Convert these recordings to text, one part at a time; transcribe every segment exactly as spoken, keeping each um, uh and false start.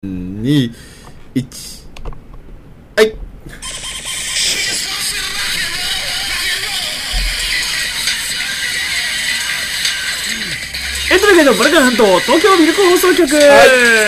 に、いち、はい。 エントリゲーのブラガーハント東京ミルク放送局、はい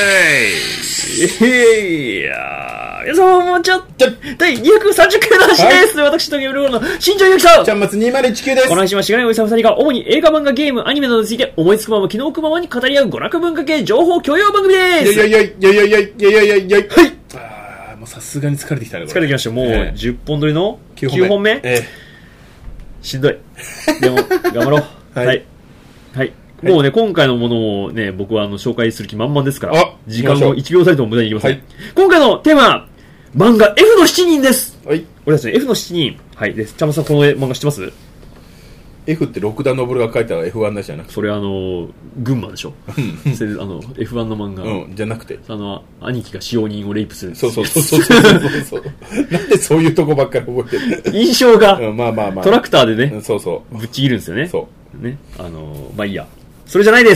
、いやー皆様もちょっとだいにひゃくさんじゅっかいの話です、はい、私東京ミルクの新庄ゆきさん、 ちゃんまつにまるいちきゅうです。 この話はしがないおじさんふたりが主に映画、漫画、ゲーム、アニメなどについて思いつくまま気の置くままに語り合う娯楽文化系情報共有番組です。 いやいやいやいやいやいやいやいやいや、はい。あーもうさすがに疲れてきたね。 疲れてきました。もうじゅっぽん撮りのきゅうほんめ、えー、しんどい。でも頑張ろう。はい、はいはいもうね、今回のものをね、僕はあの紹介する気満々ですから、時間をいちびょうたりとも無駄にいきません、はい。今回のテーマ、漫画 F のしちにんです。はい。俺たちね、F のしちにん。はい。で、ちゃまさん、この漫画知ってます？ F って六田昇が書いた エフワン なじゃなくて。 それあの、群馬でしょそれあの、エフワン の漫画。 うん、じゃなくて。 あの、兄貴が使用人をレイプする。 そうそうそうそうそうそう。なんでそういうとこばっかり覚えてる印象が、 うん、まあまあまあ。 トラクターでね、 そうそう。 ぶっちぎるんですよね。 そう。 ね。あの、まあいいや。それじゃないです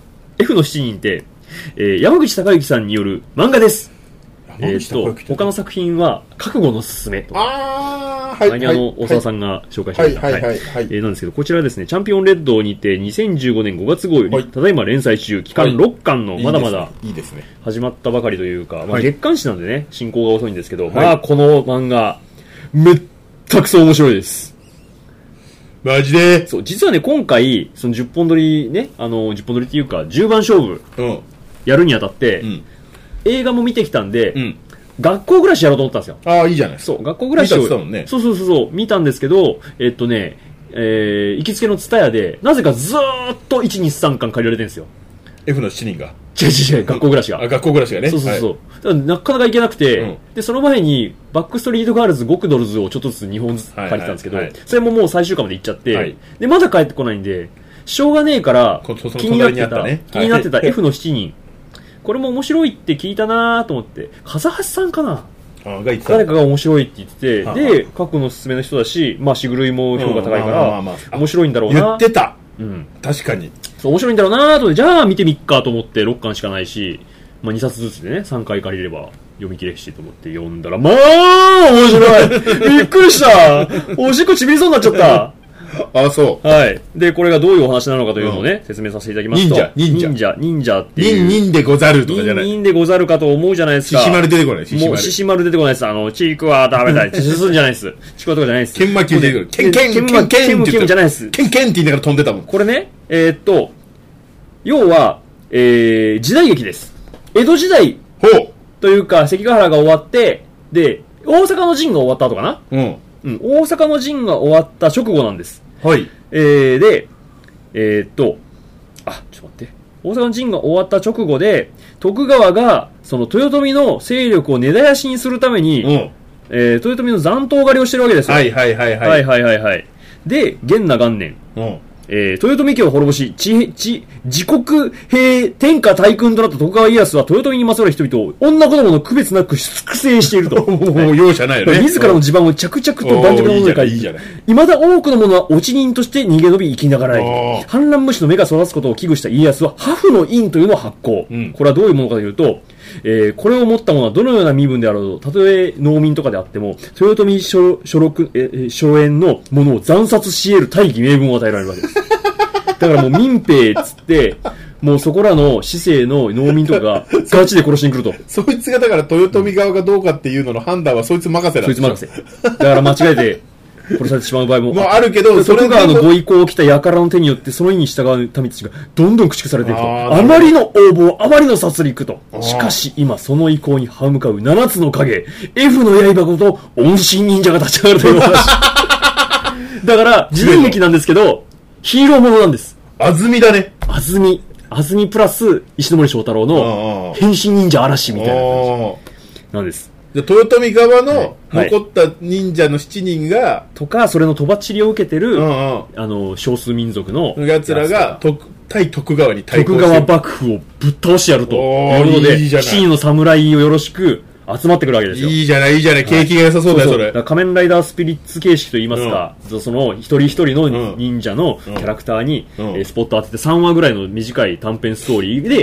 。F のしちにんって、えー、山口孝之さんによる漫画です。えー、と他の作品は覚悟のすすめとか、 あー、はい、 前にあの、はい、大沢さんが紹介しました、 はいはいはいはい、 えー、なんですけど、こちらですね、チャンピオンレッドにてにせんじゅうごねんごがつ号より、はい、ただいま連載中、期間ろっかんのまだまだ始まったばかりというか、まあ、月刊誌なんでね進行が遅いんですけど、はい、まあこの漫画めったくそ面白いです。 マジで。 そう、実はね、今回そのじゅっぽん撮りね、あのじゅっぽん撮りっていうかじゅうばん勝負やるにあたって、うん、映画も見てきたんで、うん、学校暮らしやろうと思ったんですよ。 ああ、いいじゃない。 そう、学校暮らしを見たって言ったもんね。 そうそうそうそう見たんですけど、えっとね、えー、行きつけのツタヤでなぜかずーっといちにさんかん借りられてるんですよ。 F のしちにんが。 違う違う違う、学校暮らしが。 あ、学校暮らしがね。 そうそうそう。はい、だからなかなか行けなくて、うん、でその前にバックストリートガールズゴクドルズをちょっとずつにほんずつ借りてたんですけど、はいはいはい、それももう最終巻まで行っちゃって、はい、でまだ帰ってこないんでしょうがねえから気になってた、ね、気になってた F のしちにん。これも面白いって聞いたなと思って、風橋さんかな、あが誰かが面白いって言ってて、はあ、で過去のおすすめの人だし、まあしぐるいも評価高いから面白いんだろうな。 言ってた。 うん、 確かにそう面白いんだろうなと。じゃあ見てみっかと思ってろっかんしかないし、まあ、にさつずつでねさんかい借りれば読み切れるしと思って読んだら、まあ面白いびっくりした。おしっこちびりそうになっちゃったあ、そう。 はい。で、これがどういうお話なのかというのをね、うん、説明させていただきますと。 忍者、忍者。 忍者、忍者っていう。 忍、忍でござるとかじゃない。 忍でござるかと思うじゃないですか。 獅子丸出てこない。獅子丸。 もう獅子丸出てこないです。あの、チークは食べたい。進んじゃないです。チクワとかじゃないです。 剣巻き出てくる。剣、剣、 剣、剣、剣、剣じゃないです。 剣、剣って言いながら飛んでたもん。 これね、えー、っと、要は、えー、時代劇です。江戸時代。 ほう。 というか、関ヶ原が終わって、で、大阪の陣が終わった後かな。うん。うん。大阪の陣が終わった直後なんです。 はい。 えー、で、えー、っと、あ、ちょっと待って。大阪の陣が終わった直後で、徳川が、その豊臣の勢力を根絶やしにするために、うん、えー、豊臣の残党狩りをしてるわけですよ。 はいはいはいはい。 はいはいはいはい。で、元和元年。うん。えー、豊臣家を滅ぼし、ち、ち、自国平天下大君となった徳川家康は豊臣にまつわる人々を女子供の区別なく粛清していると。 もう容赦ないよね。 自らの地盤を着々と盤石なものに変え、未だ多くの者は落ち人として逃げ延び生きながらえ、反乱虫の芽が育つことを危惧した家康は破風の印というのを発行。うん、これはどういうものかというと、えー、これを持った者はどのような身分であろうと、たとえ農民とかであっても、豊臣所属、えー、所縁の者を惨殺し得る大義名分を与えられるわけです。だからもう民兵っつって、もうそこらの市政の農民とかがガチで殺しに来ると。 そいつがだから豊臣側がどうかっていうのの判断はそいつ任せなんですよ。 そいつ任せ。だから間違えて殺されてしまう場合も。 もうあるけど、 徳川のご意向を来た輩の手によってその意に従う民たちがどんどん駆逐されていくと。あ, あまりの横暴、あまりの殺戮と。しかし今その意向に歯向かう七つの影、F の刃こと恩神忍者が立ち上がるという話。だから時代劇なんですけど、ヒーローものなんです。 安住だね。 安住。安住プラス石森章太郎の変身忍者嵐みたいな感じなんです。 豊臣側の残った忍者のしちにんが、はい、 とかそれのとばっちりを受けてる、うんうん、あの少数民族の奴らが対徳川に対抗して徳川幕府をぶっ倒してやるということで、しちにんの侍をよろしく集まってくるわけですよ。 いいじゃないいいじゃない、景気が良さそうだよ、はい、それ。 だから仮面ライダースピリッツ形式といいますか、うん、その一人一人の忍者のキャラクターに、うんうん、えー、スポット当ててさんわぐらいの短い短編ストーリーで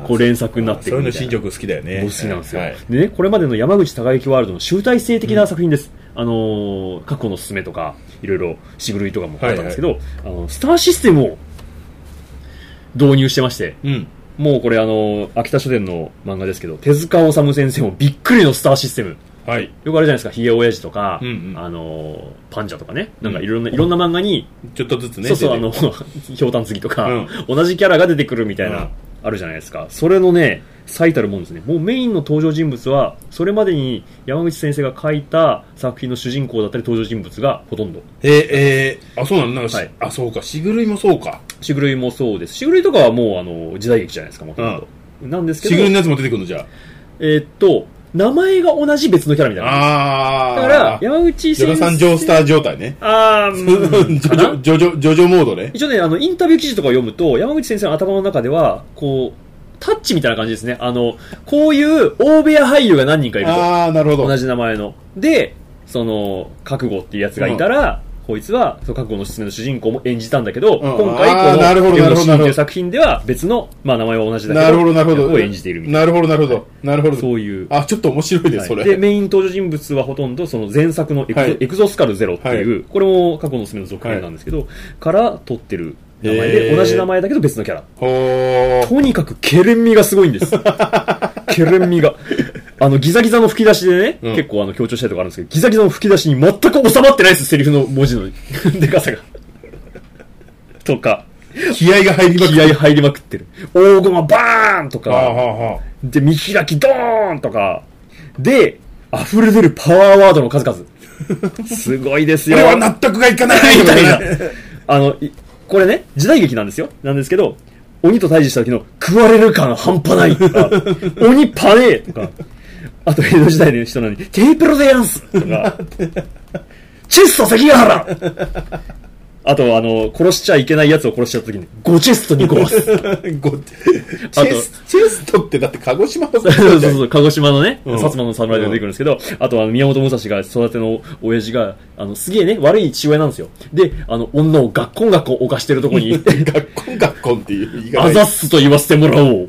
こう連作になっていくみたいな。 そういうの新宿好きだよね。 僕好きなんですよ、 はい、 でね、これまでの山口孝之ワールドの集大成的な作品です、うん、あのー、過去のすすめとかいろいろしぐるいとかもあったんですけど、はいはい、あのスターシステムを導入してまして、うん、もうこれあの秋田書店の漫画ですけど、手塚治虫先生もびっくりのスターシステム、はい、よくあるじゃないですか、ひげおやじとか、うんうん、あのパンジャとかね、なんかいろんな、うん、いろんな漫画にちょっとずつね、 そうそう、あのひょうたん継ぎとか、うん、同じキャラが出てくるみたいな、うん、あるじゃないですか。それのね最たるもんですね。もうメインの登場人物はそれまでに山口先生が書いた作品の主人公だったり登場人物がほとんど。 えー、えー、あ、そうなの、なんか、はい、あ、そうか、しぐるいもそうか。 しぐるいもそうです。しぐるいとかはもうあの時代劇じゃないですか、もともと。なんですけど。 しぐるいのやつも出てくるのじゃあ。 えー、っと名前が同じ別のキャラみたいな。ああ。だから山口先生。 ジョジョさんジョースター状態ね。 ああ、うん、ジョジョジョジョジョジョモードね。 一応ね、あのインタビュー記事とかを読むと山口先生の頭の中ではこう。タッチみたいな感じですね。あの、こういう大部屋俳優が何人かいると。 ああ、なるほど。 同じ名前の。で、その、覚悟っていうやつがいたら、うん、こいつは、その覚悟のすすめの主人公も演じたんだけど、うん、今回この、夜のシーンという作品では別の、まあ名前は同じだけど、 なるほど、なるほど。 を演じているみたいな。 なるほど、なるほど。なるほど。 そういう。 あ、ちょっと面白いね、はい、それ。 で、メイン登場人物はほとんど、その前作のエクゾ、はい、エクゾスカルゼロっていう、はい、これも過去のすすめの続編なんですけど、はい、から撮ってる。名前で同じ名前だけど別のキャラ。とにかくケレン味がすごいんです。ケレン味が。あのギザギザの吹き出しでね、うん、結構あの強調したいとこあるんですけど、ギザギザの吹き出しに全く収まってないです、セリフの文字のでかさが。とか。 気合が入りまくってる。 気合入りまくってる。大駒バーンとか。はあはあ、で、見開きドーンとか。で、溢れ出るパワーワードの数々。すごいですよ。 これは納得がいかないみたいな。あの、これね、時代劇なんですよ。なんですけど、鬼と対峙した時の食われる感半端ないとか、鬼パネーとか、あと江戸時代の人なのに、テープロでやんすとか、チェスト関ヶ原あと、あの、殺しちゃいけないやつを殺しちゃった時に、ゴチェストに壊す。 ゴチェス、チェストってだって鹿児島のそうそうそう、鹿児島のね、うん、薩摩の侍が出てくるんですけど、うん、あと、あの、宮本武蔵が育ての親父が、あの、すげえね、悪い父親なんですよ。で、あの、女をガッコンガッコン犯してるとこに、 ガッコンガッコンっていう言い方。 あざっすと言わせてもらおう。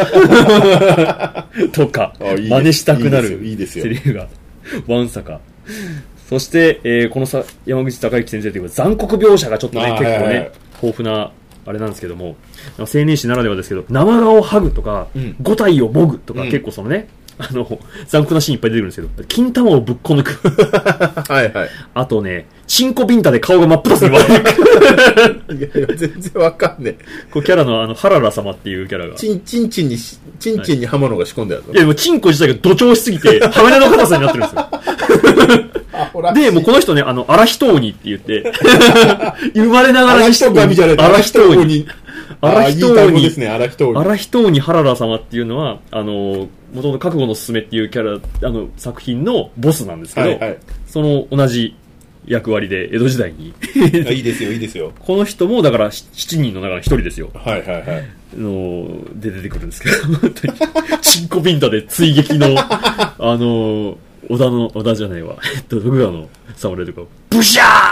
とか、真似したくなるセリフが、わんさか。そして、えー、このさ山口孝之先生というか残酷描写がちょっとね結構ね、はいはい、豊富なあれなんですけども、青年誌ならではですけど、生顔を剥ぐとか、うん、五体をもぐとか、うん、結構そのね、あの残酷なシーンいっぱい出てくるんですけど、金玉をぶっこ抜くはいはい。 あとね、チンコビンタで顔が真っ二つに割れるいやいや全然わかんねえ。 こうキャラのあのハララ様っていうキャラがチンチンチンにチンチンに刃物が仕込んであるの、 はい、いやもうチンコ自体が土調しすぎてハメの硬さになってるんですよで、もうこの人ね、あの、荒人鬼って言って、生まれながらにして荒人鬼。 荒人鬼。 荒人鬼ですね、荒人鬼。 荒人鬼ハララ様っていうのは、あの、もともと覚悟のすすめっていうキャラ、あの、作品のボスなんですけど、はいはい、その同じ役割で江戸時代に。 いいですよ、いいですよ。 この人も、だから、しちにんの中のひとりですよ。 はいはいはい。 の、で出てくるんですけど、本当に、チンコビンタで追撃の、あの、織田の、織田じゃないわ。えっと、徳川の侍とか、ブシャ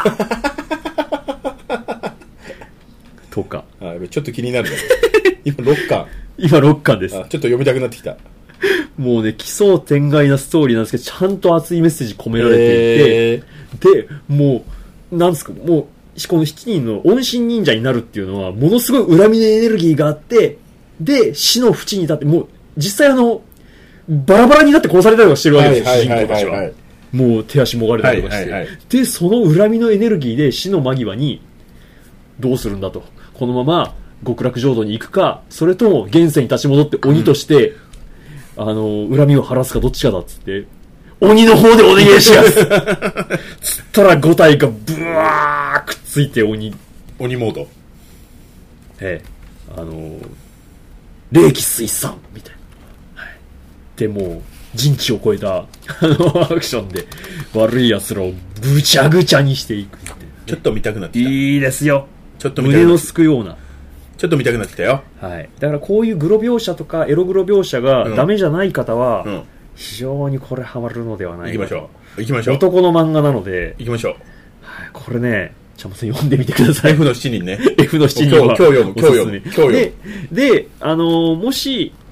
ーとか。 あ、ちょっと気になるね。今ろっかん。 今ろっかんです。 あ、ちょっと読みたくなってきた。 もうね、奇想天外なストーリーなんですけど、ちゃんと熱いメッセージ込められていて、で、もう、なんですか、もう、このしちにんの恩神忍者になるっていうのは、ものすごい恨みのエネルギーがあって、で、死の淵に立って、もう、実際あの、バラバラになって殺されたりとかしてるわけですよ、主人公たちは。もう手足もがれたりとかして、はいはいはい。で、その恨みのエネルギーで死の間際に、どうするんだと。このまま極楽浄土に行くか、それとも現世に立ち戻って鬼として、うん、あの、恨みを晴らすかどっちかだっつって、鬼の方でお願いしますつったらご体がブワーくっついて鬼。 鬼モード。 ええ。あの、霊気水産みたいな。でもう人知を超えたあのアクションで悪い奴らをぐちゃぐちゃにしていく、ね、 ちょっと見たくなってきた。 いいですよ。 ちょっと見たくなってきた。 胸のすくような。 ちょっと見たくなってきたよ。 はい。だからこういうグロ描写とかエログロ描写がダメじゃない方は、うんうん、非常にこれハマるのではないかと。 行きましょう。行きましょう。 男の漫画なので。 行きましょう。 はい。これね、ちゃんと読んでみてください。 F のしちにんね。 F のしちにんは今日読む、今日読む、今日読む。 で、で、あのー、もし、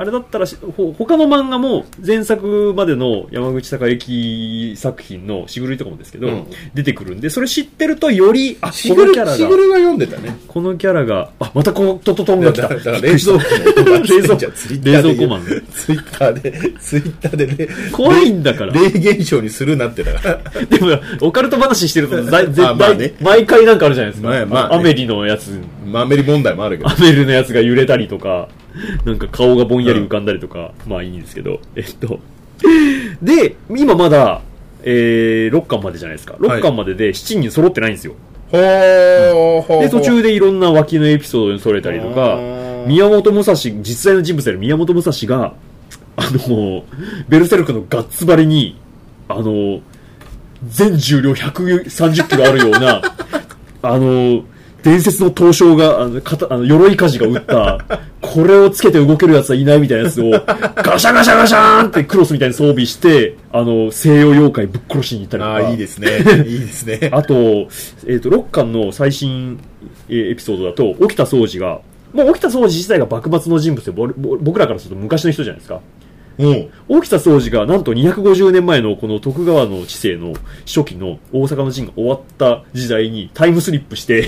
あれだったらし、ほ他の漫画も前作までの山口孝之作品のしぐるいとかもですけど、うん、出てくるんで、それ知ってるとより、あ、 しぐる、しぐるが読んでたね。 このキャラが、あ、またこのトトトンが来た。 だから冷蔵庫の音が冷蔵庫、冷蔵庫マン。 ツイッターで、ツイッターでね。 怖いんだから。 霊現象にするなってだから。 でも、オカルト話してると絶対、 まあね、 毎回なんかあるじゃないですか。 まあまあね、 アメリのやつ。 まあ、アメリ問題もあるけど。 アメリのやつが揺れたりとか、なんか顔がぼんやり浮かんだりとか、うん、まあいいんですけど、えっと。で、今まだ、えー、ろっかんまでじゃないですか。ろっかんまででしちにん揃ってないんですよ。 ほー、ほー。 で、途中でいろんな脇のエピソードに揃えたりとか、宮本武蔵、実在の人物である宮本武蔵が、あの、ベルセルクのガッツバリに、あの、全重量ひゃくさんじゅっキロあるような、あの、伝説の刀匠が、あの、かたあの鎧鍛冶が撃った、これをつけて動けるやつはいないみたいなやつを、ガシャガシャガシャーンってクロスみたいに装備して、あの、西洋妖怪ぶっ殺しに行ったりとか。 ああ、いいですね。いいですね。 あと、えっと、ろっかんの最新エピソードだと、沖田総司が、もう沖田総司自体が幕末の人物で、僕らからすると昔の人じゃないですか。うん、沖田総司がなんとにひゃくごじゅうねんまえのこの徳川の治世の初期の大阪の陣が終わった時代にタイムスリップして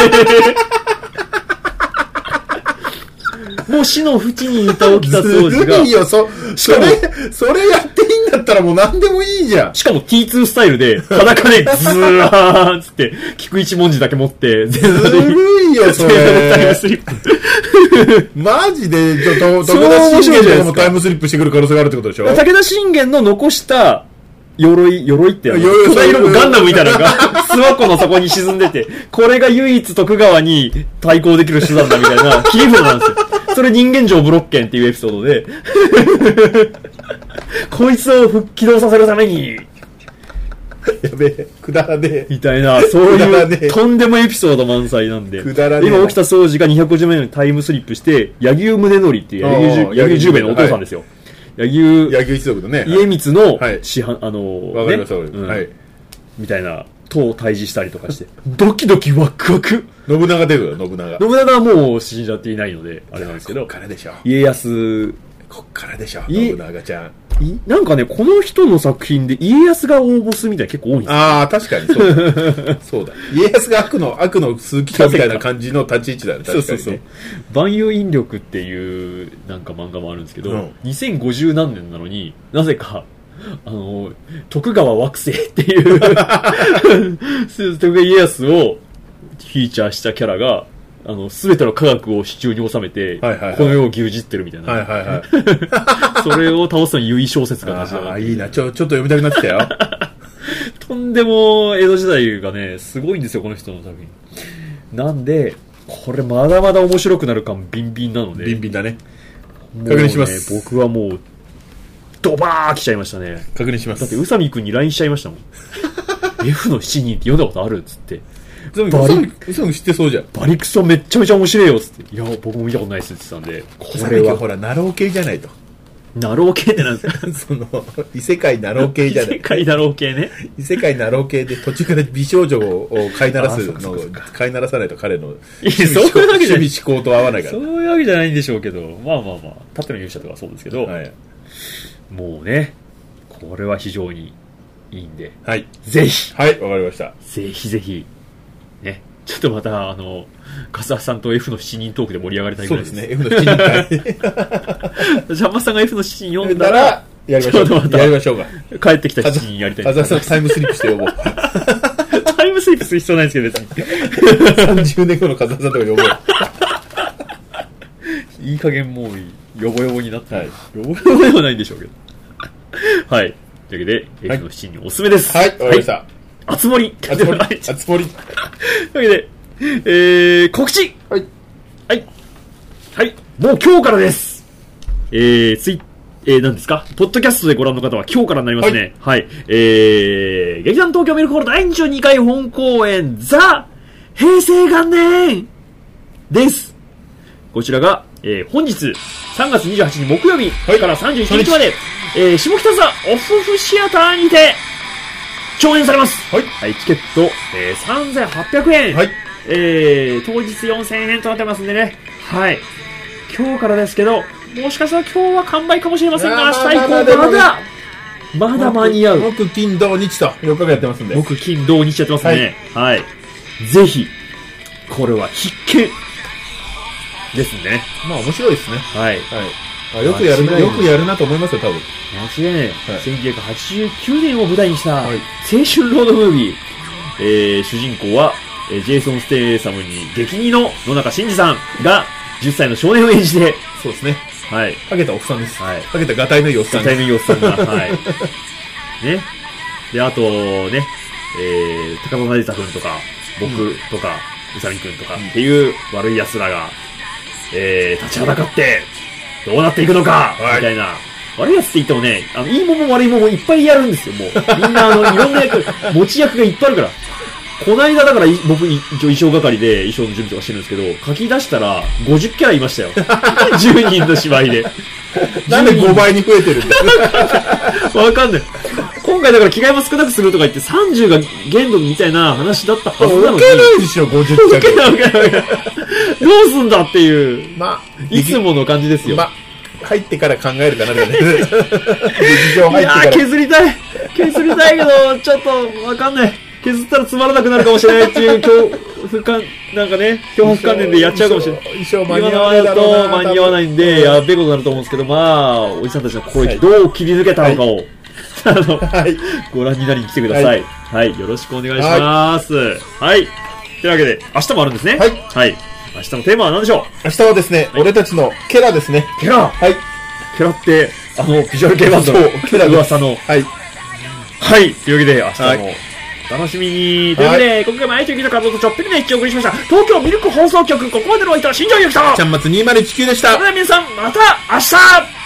もう死の淵にいた沖田総司がずるいよ、そ、それ、それやっていいんだったらもう何でもいいじゃん。 しかも ティーツー スタイルで裸でズーーつって菊一文字だけ持ってずるいよそれタイムスリップマジでちょっと武田信玄とかもタイムスリップしてくる可能性があるってことでしょ。 武田信玄の残した鎧、鎧って巨大ロボガンダムみたいなのが諏訪湖の底に沈んでて、これが唯一徳川に対抗できる手段だみたいな切り札なんですよ。それ人間城ブロッケンっていうエピソードでこいつを復起動させるためにやべえ、くだらねえみたいな、そういうとんでもエピソード満載なんで、 くだらねえ今沖田総司がにひゃくごじゅうねんにタイムスリップして柳生宗則っていう柳生十兵衛のお父さんですよ。柳生、 柳生一族のね、 家光の師範、はい、あのわかりました、ね、うん、はい、 みたいなと対峙したりとかしてドキドキワクワク。 信長出るよ、信長。 信長はもう死んじゃっていないのであれなんですけど、 こっからでしょ。 家康、 こっからでしょ。信長ちゃん。 なんかね、この人の作品で家康が大ボスみたいな結構多いんですよ。 ああ、確かにそうだ。そうだ。家康が悪の、悪の数奇化みたいな感じの立ち位置だよね。確かにね。そうそうそう。 万有引力っていうなんか漫画もあるんですけど、うん、にせんごじゅう何年なのになぜか、あの、徳川惑星っていう徳川家康をフィーチャーしたキャラが、あの、すべての科学を手中に収めて、はいはいはい、この世を牛耳ってるみたいな。 はいはいはい。 それを倒すのに優位小説が出しああ、いいな。ちょ、ちょっと読みたくなってきたよ。 とんでも江戸時代がね、すごいんですよ、この人の作品。なんで、これまだまだ面白くなる感ビンビンなので。 ビンビンだね。 確認します。僕はもう、ドバー来ちゃいましたね。 確認します。 だって宇佐美くんに ライン しちゃいましたもん。F のしちにんって読んだことあるっつって。 バリクソ知ってそうじゃん。 バリクソめっちゃめちゃ面白いよっつって。いや、僕も見たことないっすって言ってたんで。 これはほら、ナロー系じゃないと。 ナロー系ってなんですか？ その、異世界ナロー系じゃない。 異世界ナロー系ね。 異世界ナロー系で途中から美少女を飼いならすのを、飼いならさないと彼の趣味思考と合わないから。 そういうわけじゃないんでしょうけど、まあまあまあ、縦の勇者とかそうですけど、はい、もうね、これは非常にいいんで、 はい。 ぜひ。 はい、わかりました。 ぜひぜひ、ね。ちょっとまた、あの、笠橋さんと F のしちにんトークで盛り上がりたいぐらいです。 そうですね、F のしちにん会。 ジャンマさんが F のしちにん読んだら、 やりましょう。まやりましょうか。 帰ってきたしちにんやりたい。 笠橋さんタイムスリップして呼ぼう。 タイムスリップする必要ないんですけど、別に。さんじゅうねんごの笠橋さんとか呼ぼう。 いい加減もう、ヨボヨボになって、はい、ヨボヨボではないんでしょうけど。はい。というわけで、F のしちにんおすすめです。 はい、わ、はい、かりました。 あつ森。 あつ森。あつ森。 というわけで、えー、告知。 はい。 はい。はい。もう今日からです。えー、ツイえー、何ですかポッドキャストでご覧の方は今日からになりますね。はい。はい、えー、劇団東京ミルクホールだいにじゅうにかい本公演、ザ・平成元年です。こちらが、えー、本日さんがつにじゅうはちにち木曜日からさんじゅういちにちまで、はい、えー、下北沢オフフシアターにて上演されます。 はい。 はい、チケット、えー、さんぜんはっぴゃくえん。はい。えー、当日よんせんえんとなってますんでね。はい。今日からですけど、 もしかしたら今日は完売かもしれませんが、明日以降まあまあまあまだ、まだ間に合う。 木、金、土、日とよっかかんやってますんで。 木、金、土、日やってますね。はい。はい、ぜひ、これは必見ですね。 まあ面白いですね。 はい。はい。 あ、よくやるな、よくやるなと思いますよ、多分。 間違いない。はい、せんきゅうひゃくはちじゅうきゅうねんを舞台にした、青春ロードムービー。えー、主人公は、えー、ジェイソン・ステイサムに激似の野中伸二さんが、じゅっさいの少年を演じて、 そうですね。 はい。 かけたおっさんです。 はい。 かけたガタイのいいおっさん。 ガタイのいいおっさんが、はい。ね。で、あと、ね、えー、高田成田くんとか、僕とか、宇佐美くんとかっていう悪い奴らが、えー、立ちはだかって、どうなっていくのか、はい、みたいな。悪い奴って言ってもね、あの、いいもも悪いももいっぱいやるんですよ、もう。みんな、あの、いろんな役、持ち役がいっぱいあるから。こないだだから、僕、一応衣装係で衣装の準備とかしてるんですけど、書き出したら、ごじゅっキャラいましたよ。じゅうにんの芝居で。 なんでごばいに増えてるんですかわかんない。今回だから着替えも少なくするとか言ってさんじゅうが限度みたいな話だったはずなのに。 受けないでしょ、ごじゅっキャラ。受けない受けない。 どうすんだっていう。まあ、いつもの感じですよ。 まあ、入ってから考えるかな、ね。劇場入ってから。 いやー、削りたい。削りたいけど、ちょっとわかんない。削ったらつまらなくなるかもしれないっていう恐怖感、なんかね、恐怖観念でやっちゃうかもしれない。 衣装間に合わないだろうな。 間に合わないんで、やべえことになると思うんですけど、まあ、おじさんたちの心意気どう切り抜けたのかを、はい、あの、はい、ご覧になりに来てください。はい、はい、よろしくお願いします。はい。はい、というわけで、明日もあるんですね。はい。はい。明日のテーマは何でしょう？ 明日はですね、はい、俺たちのケラですね。 ケラ？はい。ケラって、あの、ビジュアル系バンドのケラ噂の。はい。はい。というわけで、明日も、はい、楽しみに。というわけで、はい、今回も愛知劇の活動とちょっぴりな一致をお送りしました。東京ミルク放送局、ここまでのお相手は新庄ゆきと、 ちゃんまつにせんじゅうきゅうでした。 それでは皆さん、また明日